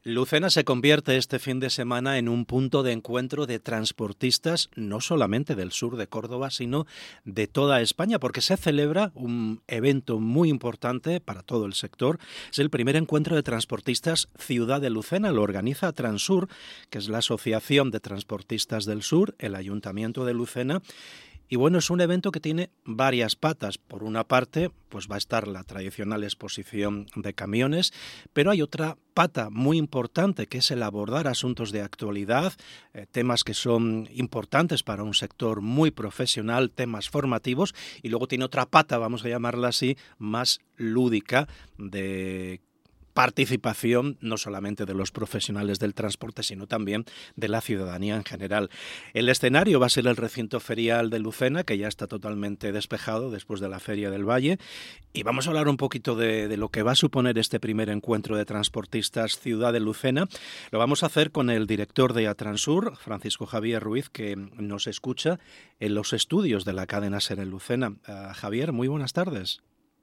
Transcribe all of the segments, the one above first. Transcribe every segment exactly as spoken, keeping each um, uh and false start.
Lucena se convierte este fin de semana en un punto de encuentro de transportistas, no solamente del sur de Córdoba, sino de toda España, porque se celebra un evento muy importante para todo el sector. Es el primer encuentro de transportistas Ciudad de Lucena. Lo organiza Transur, que es la Asociación de Transportistas del Sur, el Ayuntamiento de Lucena. Y bueno, es un evento que tiene varias patas. Por una parte, pues va a estar la tradicional exposición de camiones, pero hay otra pata muy importante, que es el abordar asuntos de actualidad, eh, temas que son importantes para un sector muy profesional, temas formativos, y luego tiene otra pata, vamos a llamarla así, más lúdica, de participación no solamente de los profesionales del transporte, sino también de la ciudadanía en general. El escenario va a ser el recinto ferial de Lucena, que ya está totalmente despejado después de la Feria del Valle, y vamos a hablar un poquito de, de lo que va a suponer este primer encuentro de transportistas Ciudad de Lucena. Lo vamos a hacer con el director de Atransur, Francisco Javier Ruiz, que nos escucha en los estudios de la cadena SER en Lucena. Uh, Javier, muy buenas tardes.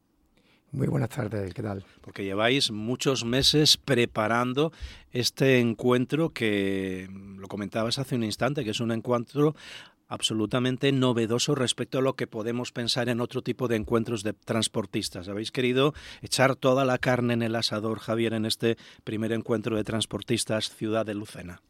Muy buenas tardes, ¿qué tal? Porque lleváis muchos meses preparando este encuentro que, lo comentabas hace un instante, que es un encuentro absolutamente novedoso respecto a lo que podemos pensar en otro tipo de encuentros de transportistas. Habéis querido echar toda la carne en el asador, Javier, en este primer encuentro de transportistas Ciudad de Lucena.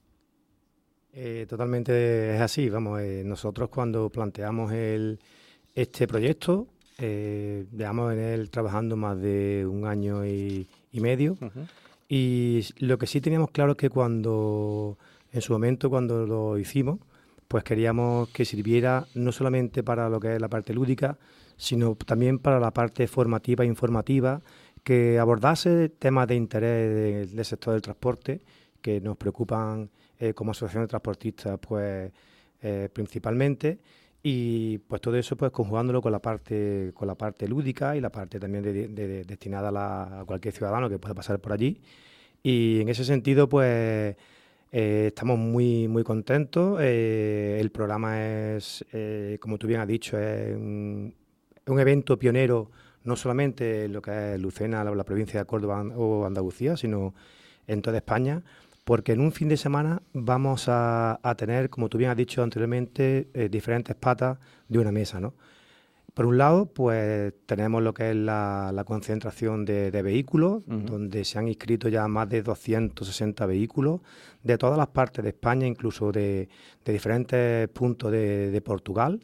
Eh, totalmente es así, vamos, eh, nosotros cuando planteamos el, este proyecto, Eh, llevamos en él trabajando más de un año y, y medio. Uh-huh. Y lo que sí teníamos claro es que cuando, en su momento, cuando lo hicimos, pues queríamos que sirviera no solamente para lo que es la parte lúdica, sino también para la parte formativa e informativa, que abordase temas de interés de, del sector del transporte, que nos preocupan eh, como asociación de transportistas, pues eh, principalmente. Y pues todo eso pues conjugándolo con la parte con la parte lúdica y la parte también de, de, de, destinada a, la, a cualquier ciudadano que pueda pasar por allí. Y en ese sentido pues eh, estamos muy muy contentos. Eh, el programa es, eh, como tú bien has dicho, es un, un evento pionero no solamente en lo que es Lucena, la, la provincia de Córdoba o Andalucía, sino en toda España, porque en un fin de semana vamos a, a tener, como tú bien has dicho anteriormente, eh, diferentes patas de una mesa, ¿no? Por un lado, pues tenemos lo que es la, la concentración de, de vehículos, uh-huh. donde se han inscrito ya más de doscientos sesenta vehículos de todas las partes de España, incluso de, de diferentes puntos de, de Portugal.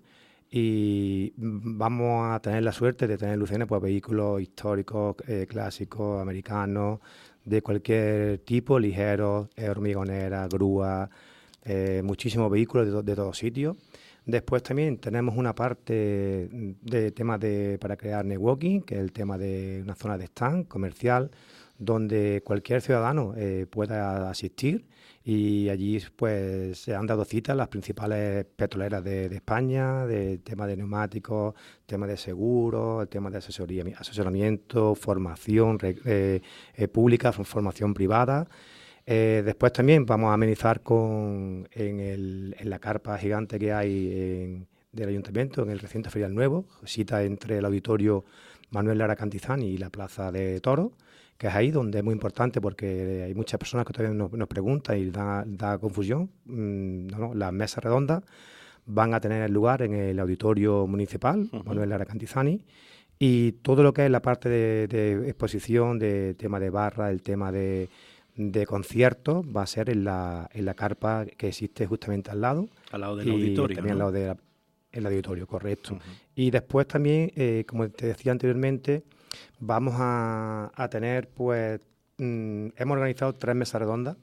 Y vamos a tener la suerte de tener en Lucena pues, vehículos históricos, eh, clásicos, americanos, de cualquier tipo, ligeros, eh, hormigoneras, grúas, eh, muchísimos vehículos de, to- de todos sitios. Después también tenemos una parte de temas de, para crear networking, que es el tema de una zona de stand comercial, donde cualquier ciudadano eh, pueda asistir, y allí pues se han dado cita las principales petroleras de, de España, de tema de neumáticos, tema de seguros, el tema de asesoría, asesoramiento, formación eh, eh, pública, formación privada. Eh, después también vamos a amenizar con en, el, en la carpa gigante que hay en, del Ayuntamiento, en el recinto ferial nuevo, cita entre el auditorio Manuel Lara Cantizani y la Plaza de Toros, que es ahí donde es muy importante porque hay muchas personas que todavía nos, nos preguntan y da, da confusión. Mm, no, no, las mesas redondas van a tener lugar en el auditorio municipal, uh-huh. Manuel Lara Cantizani, y todo lo que es la parte de, de exposición, de tema de barra, el tema de, de conciertos, va a ser en la, en la carpa que existe justamente al lado. Al lado del auditorio, también ¿no? al lado del el auditorio, correcto. Uh-huh. Y después también, eh, como te decía anteriormente, vamos a, a tener, pues, mmm, hemos organizado tres mesas redondas.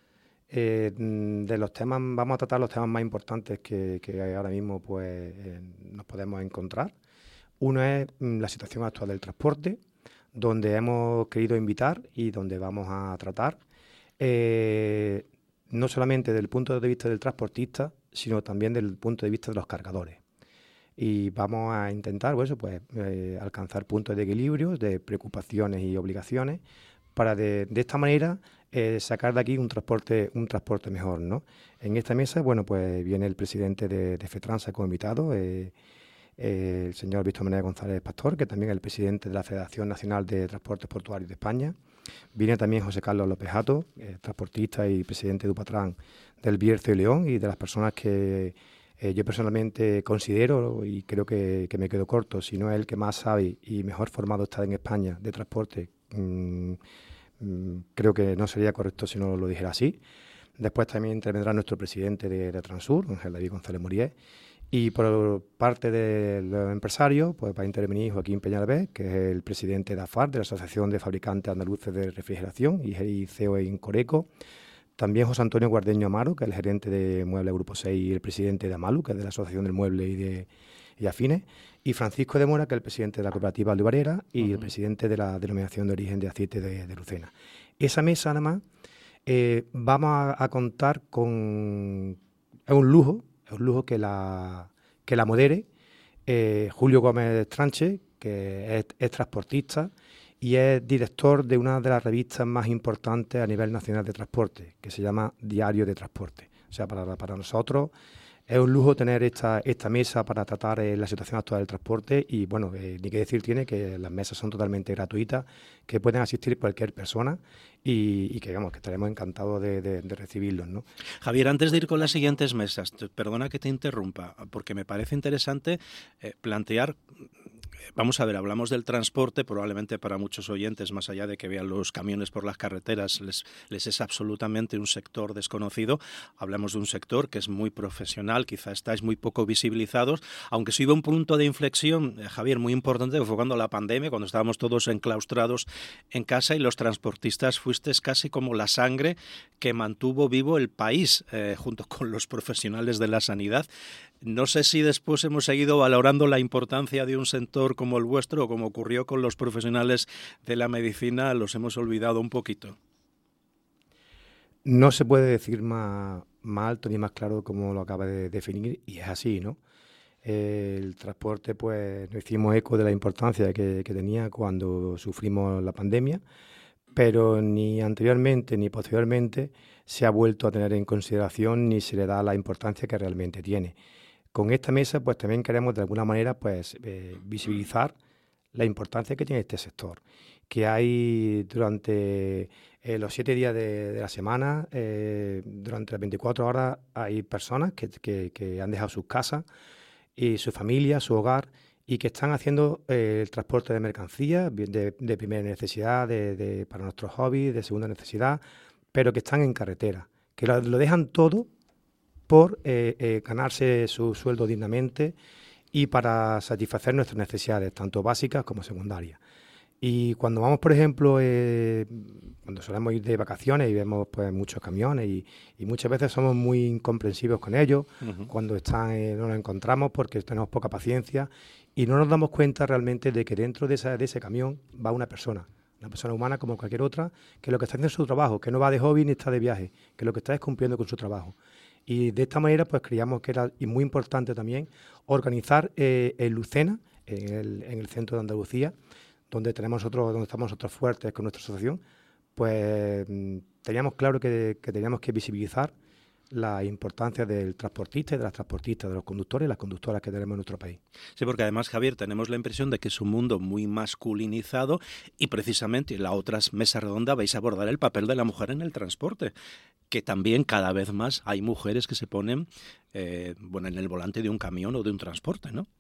Eh, de los temas, vamos a tratar los temas más importantes que, que ahora mismo pues eh, nos podemos encontrar. Uno es mmm, la situación actual del transporte, donde hemos querido invitar y donde vamos a tratar, eh, no solamente desde el punto de vista del transportista, sino también desde el punto de vista de los cargadores. Y vamos a intentar pues, pues, eh, alcanzar puntos de equilibrio, de preocupaciones y obligaciones, para de, de esta manera eh, sacar de aquí un transporte un transporte mejor, ¿no? En esta mesa, bueno, pues viene el presidente de, de FETRANSA como invitado, eh, eh, el señor Víctor Manuel González Pastor, que también es el presidente de la Federación Nacional de Transportes Portuarios de España. Viene también José Carlos López Hato, eh, transportista y presidente de Upatran del Bierzo y León, y de las personas que eh, yo personalmente considero, y creo que, que me quedo corto, si no es el que más sabe y mejor formado está en España de transporte, mmm, mmm, creo que no sería correcto si no lo dijera así. Después también intervendrá nuestro presidente de, de Transur, Ángel David González Muriel. Y por parte de los empresarios, pues va a intervenir Joaquín Peñalver, que es el presidente de AFAR, de la Asociación de Fabricantes Andaluces de Refrigeración, y C E O en Coreco. También José Antonio Guardeño Amaro, que es el gerente de Mueble Grupo seis y el presidente de Amalu, que es de la Asociación del Mueble y de y Afines. Y Francisco de Mora, que es el presidente de la cooperativa Albarera y uh-huh. el presidente de la denominación de origen de aceite de, de Lucena. Esa mesa, nada más, eh, vamos a, a contar con... Es un lujo, es un lujo que la, que la modere eh, Julio Gómez Tranche, que es, es transportista y es director de una de las revistas más importantes a nivel nacional de transporte, que se llama Diario de Transporte. O sea, para, para nosotros es un lujo tener esta, esta mesa para tratar eh, la situación actual del transporte y, bueno, eh, ni que decir tiene que las mesas son totalmente gratuitas, que pueden asistir cualquier persona y, y que, digamos, que estaremos encantados de, de, de recibirlos, ¿no? Javier, antes de ir con las siguientes mesas, te, perdona que te interrumpa, porque me parece interesante eh, plantear... Vamos a ver, hablamos del transporte, probablemente para muchos oyentes, más allá de que vean los camiones por las carreteras, les, les es absolutamente un sector desconocido. Hablamos de un sector que es muy profesional, quizá estáis muy poco visibilizados, aunque sí hubo un punto de inflexión, eh, Javier, muy importante, que fue cuando la pandemia, cuando estábamos todos enclaustrados en casa y los transportistas fuisteis casi como la sangre que mantuvo vivo el país, eh, junto con los profesionales de la sanidad. No sé si después hemos seguido valorando la importancia de un sector como el vuestro o como ocurrió con los profesionales de la medicina, los hemos olvidado un poquito. No se puede decir más, más alto ni más claro como lo acaba de definir y es así, ¿no? El transporte, pues, nos hicimos eco de la importancia que, que tenía cuando sufrimos la pandemia, pero ni anteriormente ni posteriormente se ha vuelto a tener en consideración ni se le da la importancia que realmente tiene. Con esta mesa, pues también queremos de alguna manera pues eh, visibilizar la importancia que tiene este sector, que hay durante eh, los siete días de, de la semana, eh, durante las veinticuatro horas, hay personas que, que, que han dejado sus casas y su familia, su hogar, y que están haciendo eh, el transporte de mercancías de, de primera necesidad, de, de, para nuestros hobbies, de segunda necesidad, pero que están en carretera, que lo, lo dejan todo por eh, eh, ganarse su sueldo dignamente y para satisfacer nuestras necesidades, tanto básicas como secundarias. Y cuando vamos, por ejemplo, eh, cuando solemos ir de vacaciones y vemos pues muchos camiones y, y muchas veces somos muy incomprensivos con ellos, uh-huh. cuando están eh, no los encontramos porque tenemos poca paciencia y no nos damos cuenta realmente de que dentro de, esa, de ese camión va una persona, una persona humana como cualquier otra, que lo que está haciendo es su trabajo, que no va de hobby ni está de viaje, que lo que está es cumpliendo con su trabajo. Y de esta manera, pues creíamos que era y muy importante también organizar eh, en Lucena, en el, en el centro de Andalucía, donde tenemos nosotros, donde estamos nosotros fuertes con nuestra asociación, pues teníamos claro que, que teníamos que visibilizar la importancia del transportista y de las transportistas, de los conductores y las conductoras que tenemos en nuestro país. Sí, porque además, Javier, tenemos la impresión de que es un mundo muy masculinizado y precisamente en la otra mesa redonda vais a abordar el papel de la mujer en el transporte, que también cada vez más hay mujeres que se ponen eh, bueno, en el volante de un camión o de un transporte, ¿no?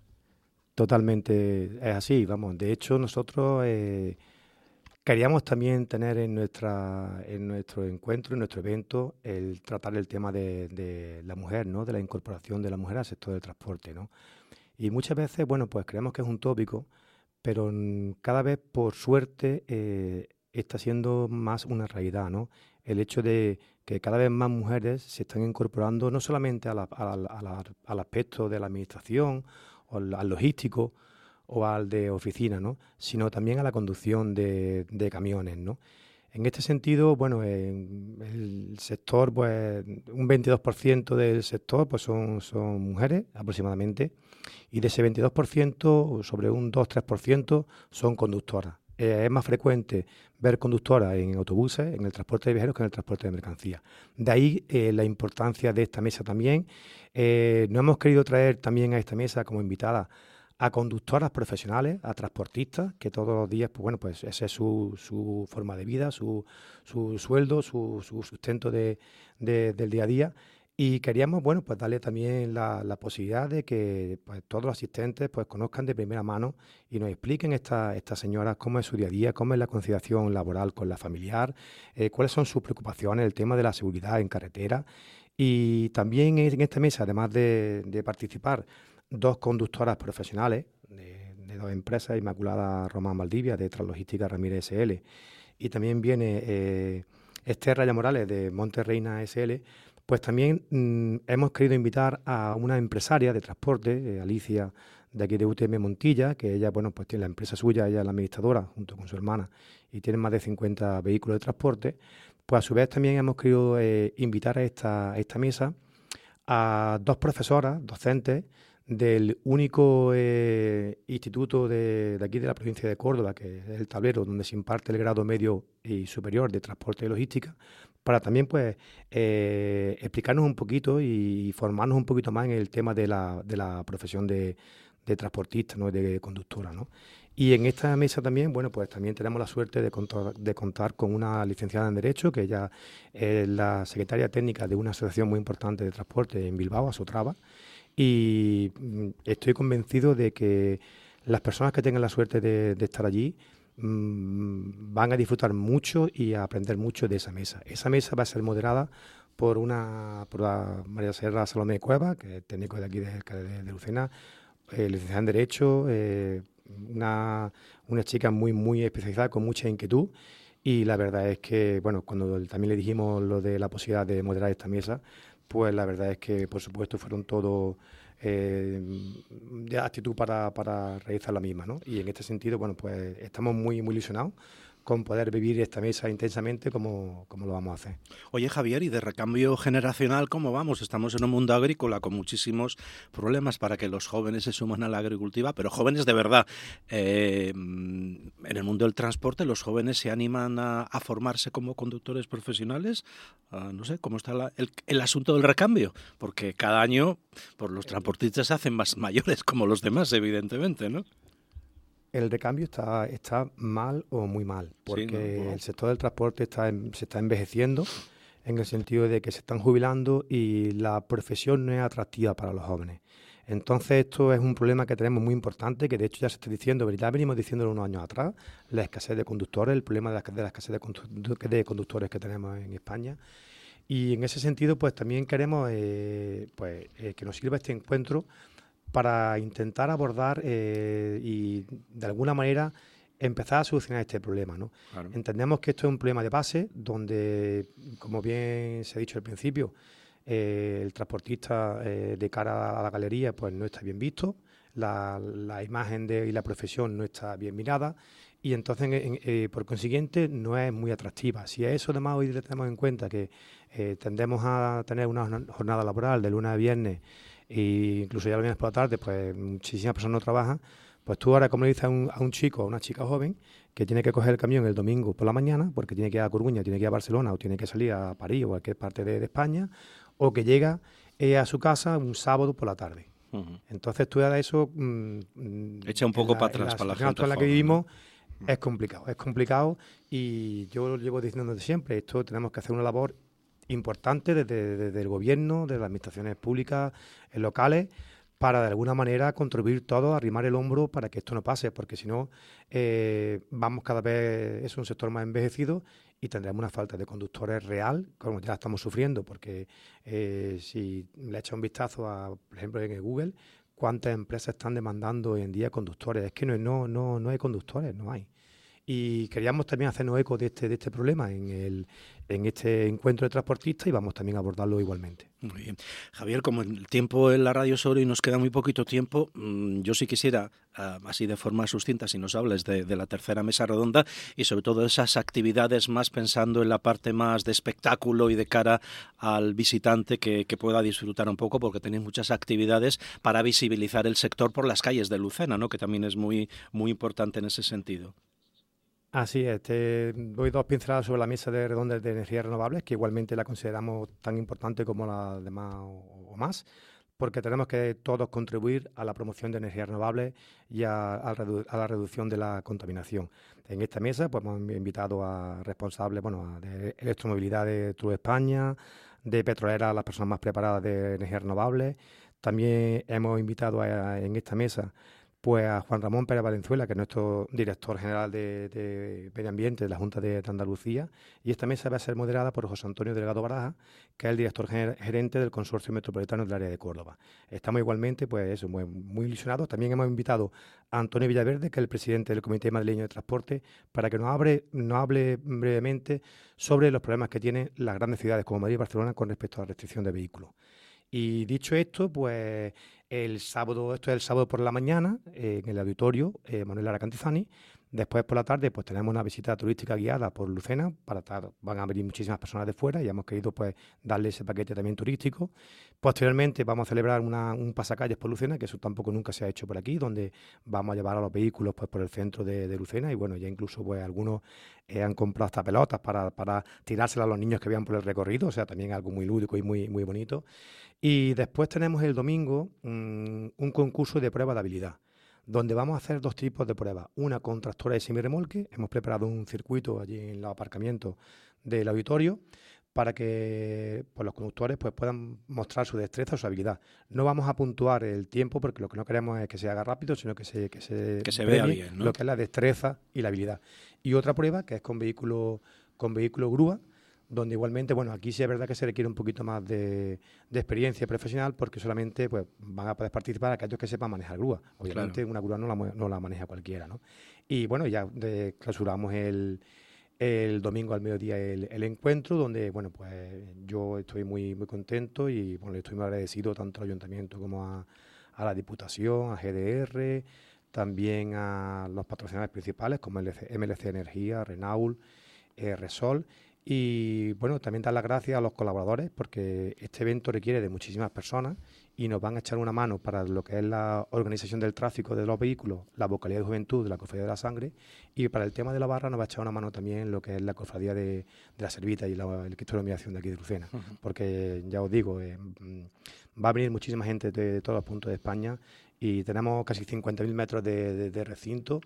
Totalmente es así, vamos. De hecho, nosotros eh, queríamos también tener en nuestra en nuestro encuentro, en nuestro evento, el tratar el tema de, de la mujer, ¿no? De la incorporación de la mujer al sector del transporte, ¿no? Y muchas veces, bueno, pues creemos que es un tópico, pero cada vez, por suerte, eh, está siendo más una realidad, ¿no? El hecho de que cada vez más mujeres se están incorporando no solamente a la, a la, a la, al aspecto de la administración o al, al logístico o al de oficina, ¿no? Sino también a la conducción de, de camiones, ¿no? En este sentido, bueno, en el sector, pues un veintidós por ciento del sector pues son, son mujeres aproximadamente, y de ese veintidós por ciento, sobre un dos a tres por ciento son conductoras. Eh, es más frecuente ver conductoras en autobuses, en el transporte de viajeros, que en el transporte de mercancías. De ahí eh, la importancia de esta mesa también. Eh, no hemos querido traer también a esta mesa como invitada a conductoras profesionales, a transportistas, que todos los días, pues bueno, pues esa es su, su forma de vida, su, su sueldo, su, su sustento de, de, del día a día. Y queríamos, bueno, pues darle también la, la posibilidad de que pues, todos los asistentes pues conozcan de primera mano y nos expliquen esta, estas señoras cómo es su día a día, cómo es la conciliación laboral con la familiar, eh, cuáles son sus preocupaciones, el tema de la seguridad en carretera. Y también en esta mesa, además de, de participar dos conductoras profesionales de, de dos empresas, Inmaculada Román Valdivia, de Translogística Ramírez S L, y también viene eh, Esther Raya Morales, de Monterreina S L, pues también mmm, hemos querido invitar a una empresaria de transporte, eh, Alicia, de aquí de U T M Montilla, que ella, bueno, pues tiene la empresa suya, ella es la administradora, junto con su hermana, y tiene más de cincuenta vehículos de transporte. Pues a su vez también hemos querido eh, invitar a esta, a esta mesa a dos profesoras, docentes, del único eh, instituto de, de aquí de la provincia de Córdoba, que es el Tablero, donde se imparte el grado medio y superior de transporte y logística, para también pues eh, explicarnos un poquito y formarnos un poquito más en el tema de la, de la profesión de, de transportista, ¿no? De conductora, ¿no? Y en esta mesa también, bueno, pues también tenemos la suerte de contar, de contar con una licenciada en Derecho, que ella es la secretaria técnica de una asociación muy importante de transporte en Bilbao, Asotrava, y estoy convencido de que las personas que tengan la suerte de, de estar allí mmm, van a disfrutar mucho y a aprender mucho de esa mesa. Esa mesa va a ser moderada por una por la María Serra Salomé Cueva, que es técnico de aquí de, de, de Lucena, eh, licenciada en Derecho, eh, una, una chica muy, muy especializada, con mucha inquietud. Y la verdad es que, bueno, cuando también le dijimos lo de la posibilidad de moderar esta mesa, pues la verdad es que, por supuesto, fueron todos eh, de actitud para, para realizar la misma, ¿no? Y en este sentido, bueno, pues estamos muy, muy ilusionados con poder vivir esta mesa intensamente como, como lo vamos a hacer. Oye, Javier, y de recambio generacional, ¿cómo vamos? Estamos en un mundo agrícola con muchísimos problemas para que los jóvenes se suman a la agricultura, pero jóvenes de verdad. Eh, en el mundo del transporte, ¿los jóvenes se animan a, a formarse como conductores profesionales? Uh, no sé, ¿cómo está la, el, el asunto del recambio? Porque cada año pues, los transportistas se hacen más mayores como los demás, evidentemente, ¿no? El recambio está, está mal o muy mal, porque sí, ¿no? Wow. El sector del transporte está, se está envejeciendo en el sentido de que se están jubilando y la profesión no es atractiva para los jóvenes. Entonces esto es un problema que tenemos muy importante, que de hecho ya se está diciendo, ya venimos diciéndolo unos años atrás, la escasez de conductores, el problema de la, de la escasez de, condu- de conductores que tenemos en España. Y en ese sentido pues también queremos eh, pues, eh, que nos sirva este encuentro para intentar abordar eh, y de alguna manera empezar a solucionar este problema, ¿no? Claro. Entendemos que esto es un problema de base donde, como bien se ha dicho al principio, eh, el transportista eh, de cara a la galería pues no está bien visto, la, la imagen de, y la profesión no está bien mirada y entonces en, eh, por consiguiente no es muy atractiva. Si a eso además hoy le tenemos en cuenta que eh, tendemos a tener una jornada laboral de lunes a viernes e incluso ya los viernes por la tarde, pues muchísimas personas no trabajan, pues tú ahora como le dices a un, a un chico o a una chica joven que tiene que coger el camión el domingo por la mañana porque tiene que ir a Coruña, tiene que ir a Barcelona o tiene que salir a París o a cualquier parte de, de España, o que llega eh, a su casa un sábado por la tarde. Uh-huh. Entonces tú a eso... Mmm, echa un poco la, para atrás para la gente en la que joven, vivimos, ¿no? Es complicado, es complicado y yo lo llevo diciendo desde siempre, esto tenemos que hacer una labor importante desde, desde el gobierno, desde las administraciones públicas eh, locales, para de alguna manera contribuir todos a arrimar el hombro para que esto no pase, porque si no eh, vamos cada vez, es un sector más envejecido y tendremos una falta de conductores real, como ya estamos sufriendo, porque eh, si le echas un vistazo a, por ejemplo, en el Google, cuántas empresas están demandando hoy en día conductores, es que no, no, no, no hay conductores, no hay. Y queríamos también hacernos eco de este, de este problema en, el, en este encuentro de transportistas y vamos también a abordarlo igualmente. Muy bien. Javier, como el tiempo en la radio sobre y nos queda muy poquito tiempo, yo sí quisiera, así de forma sucinta, si nos hables de, de la tercera mesa redonda y sobre todo esas actividades más pensando en la parte más de espectáculo y de cara al visitante que, que pueda disfrutar un poco, porque tenéis muchas actividades para visibilizar el sector por las calles de Lucena, ¿no? Que también es muy, muy importante en ese sentido. Así es, te doy dos pinceladas sobre la mesa de redonda de energías renovables, que igualmente la consideramos tan importante como la demás o, o más, porque tenemos que todos contribuir a la promoción de energías renovables y a, a, redu a la reducción de la contaminación. En esta mesa pues, hemos invitado a responsables bueno, a de electromovilidad de True España, de petroleras a las personas más preparadas de energías renovables. También hemos invitado a, en esta mesa pues a Juan Ramón Pérez Valenzuela, que es nuestro director general de, de Medio Ambiente de la Junta de, de Andalucía, y esta mesa va a ser moderada por José Antonio Delgado Baraja, que es el director gerente del Consorcio Metropolitano del Área de Córdoba. Estamos igualmente pues eso, muy, muy ilusionados. También hemos invitado a Antonio Villaverde, que es el presidente del Comité Madrileño de Transporte, para que nos hable, nos hable brevemente sobre los problemas que tienen las grandes ciudades como Madrid y Barcelona con respecto a la restricción de vehículos. Y dicho esto, pues el sábado, esto es el sábado por la mañana, eh, en el auditorio eh, Manuel Lara Cantizani. Después por la tarde, pues tenemos una visita turística guiada por Lucena, para estar, van a venir muchísimas personas de fuera y hemos querido pues darle ese paquete también turístico. Posteriormente vamos a celebrar una, un pasacalles por Lucena, que eso tampoco nunca se ha hecho por aquí, donde vamos a llevar a los vehículos pues por el centro de, de Lucena y bueno, ya incluso pues algunos eh, han comprado hasta pelotas para, para tirárselas a los niños que vean por el recorrido, o sea, también algo muy lúdico y muy, muy bonito. Y después tenemos el domingo mmm, un concurso de prueba de habilidad, donde vamos a hacer dos tipos de pruebas. Una con tractores de semirremolque. Hemos preparado un circuito allí en los aparcamientos del auditorio para que pues, los conductores pues, puedan mostrar su destreza o su habilidad. No vamos a puntuar el tiempo porque lo que no queremos es que se haga rápido, sino que se, que se, que se vea bien, ¿no? Lo que es la destreza y la habilidad. Y otra prueba que es con vehículo, con vehículo grúa, donde igualmente, bueno, aquí sí es verdad que se requiere un poquito más de, de experiencia profesional porque solamente pues van a poder participar aquellos que sepan manejar grúa. Obviamente claro. Una grúa no la, no la maneja cualquiera, ¿no? Y bueno, ya de, clausuramos el, el domingo al mediodía el, el encuentro, donde, bueno, pues yo estoy muy, muy contento y, bueno, le estoy muy agradecido tanto al Ayuntamiento como a, a la Diputación, a G D R, también a los patrocinadores principales como M L C Energía, Renault, eh, Resol. Y bueno, también dar las gracias a los colaboradores porque este evento requiere de muchísimas personas y nos van a echar una mano para lo que es la organización del tráfico de los vehículos, la vocalía de juventud de la Cofradía de la Sangre, y para el tema de la barra nos va a echar una mano también lo que es la Cofradía de, de la Servita y la, el Cristo de la Humillación de aquí de Lucena, uh-huh. porque ya os digo, eh, va a venir muchísima gente de, de todos los puntos de España y tenemos casi cincuenta mil metros de, de, de recinto.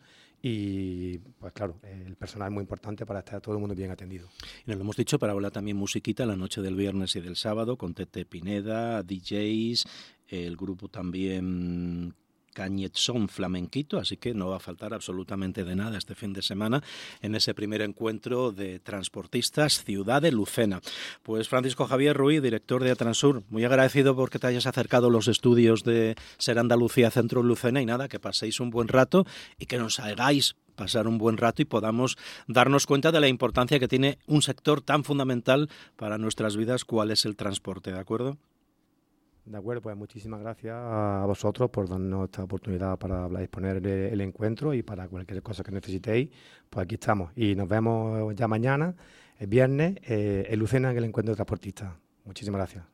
Y, pues claro, el personal es muy importante para estar todo el mundo bien atendido. Y nos lo hemos dicho, para hablar también musiquita la noche del viernes y del sábado, con Tete Pineda, D Js, el grupo también Cañetzón Flamenquito, así que no va a faltar absolutamente de nada este fin de semana en ese primer encuentro de transportistas Ciudad de Lucena. Pues Francisco Javier Ruiz, director de Atransur, muy agradecido porque te hayas acercado a los estudios de Ser Andalucía Centro Lucena y nada, que paséis un buen rato y que nos hagáis pasar un buen rato y podamos darnos cuenta de la importancia que tiene un sector tan fundamental para nuestras vidas, cuál es el transporte, ¿de acuerdo? De acuerdo, pues muchísimas gracias a vosotros por darnos esta oportunidad para exponer el, el encuentro y para cualquier cosa que necesitéis, pues aquí estamos. Y nos vemos ya mañana, el viernes, eh, en Lucena, en el encuentro de transportistas. Muchísimas gracias.